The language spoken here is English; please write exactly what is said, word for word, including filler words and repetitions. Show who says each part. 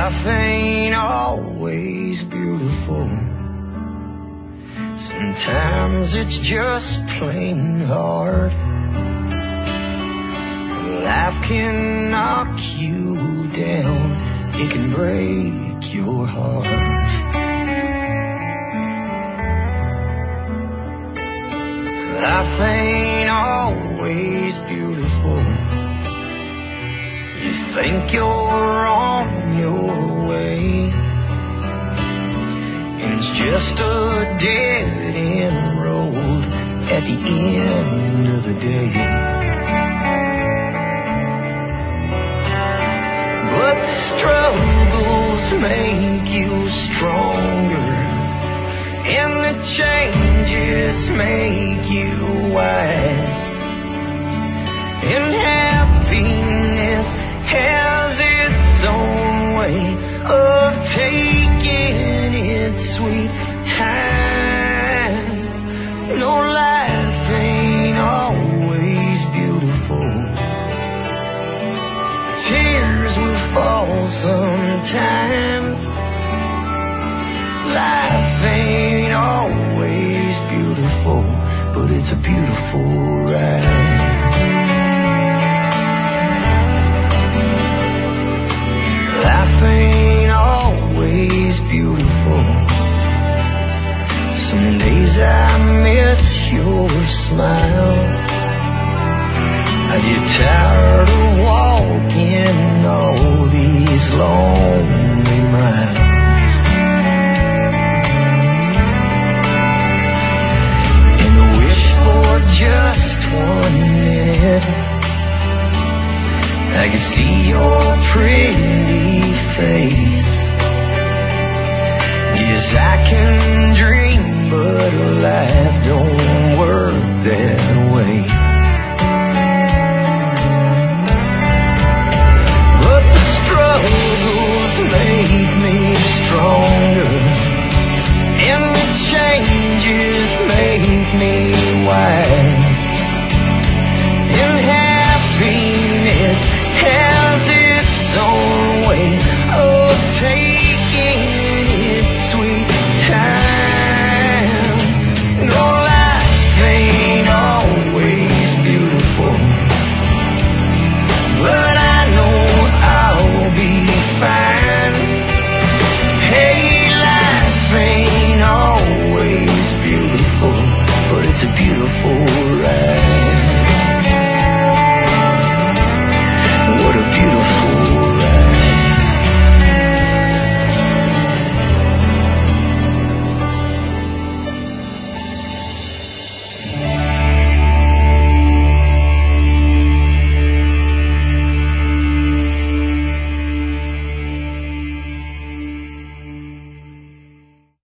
Speaker 1: Life ain't always beautiful. Sometimes it's just plain hard. Life can knock you down. It can break your heart. Life ain't always beautiful. You think you're on your way, and it's just a dead-end road at the end of the day. But the struggles make you stronger, and the changes make you wise. And happiness has its own way of taking its sweet time. No, life ain't always beautiful. Tears will fall sometimes. Life ain't always beautiful, but it's a beautiful ride. Life ain't always beautiful. Some days I miss your smile. I get tired of walking all these lonely miles. And I wish for just one minute I could see your pretty face. Yes, I can dream, but life don't work that way. But the struggles make me stronger, and the changes make me